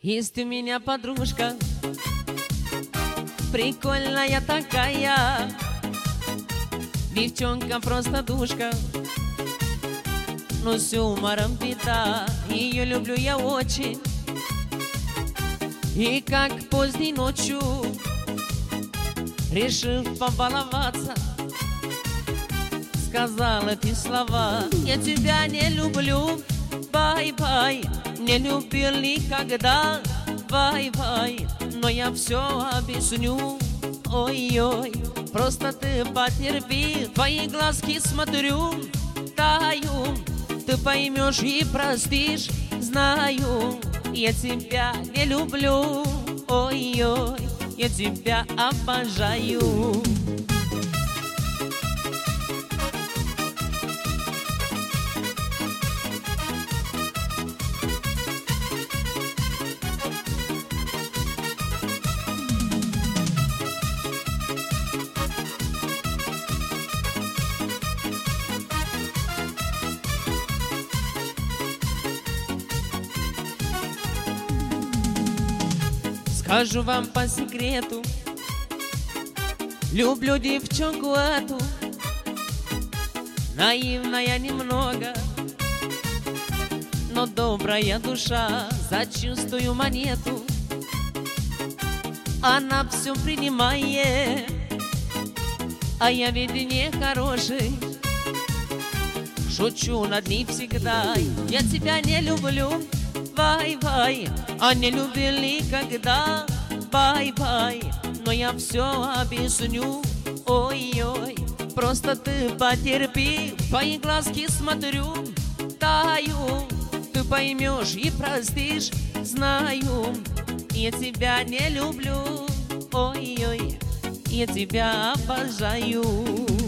Есть у меня подружка, прикольная такая, девчонка просто душка, но с юмором беда. Ее люблю я очень, и как поздней ночью, решив побаловаться, сказал эти слова: я тебя не люблю, бай-бай, не любил никогда, бай-бай, но я все объясню, ой-ой, просто ты потерпи, твои глазки смотрю, таю, ты поймешь и простишь, знаю, я тебя не люблю, ой-ой, я тебя обожаю. Скажу вам по секрету, люблю девчонку эту, наивная немного, но добрая душа, за чистую монету она все принимает, а я ведь не хороший, шучу над ней всегда. Я тебя не люблю, бай-бай, а не любил никогда, бай-бай, но я все объясню, ой-ой, просто ты потерпи, в твои глазки смотрю, таю, ты поймешь и простишь, знаю, я тебя не люблю, ой-ой, я тебя обожаю.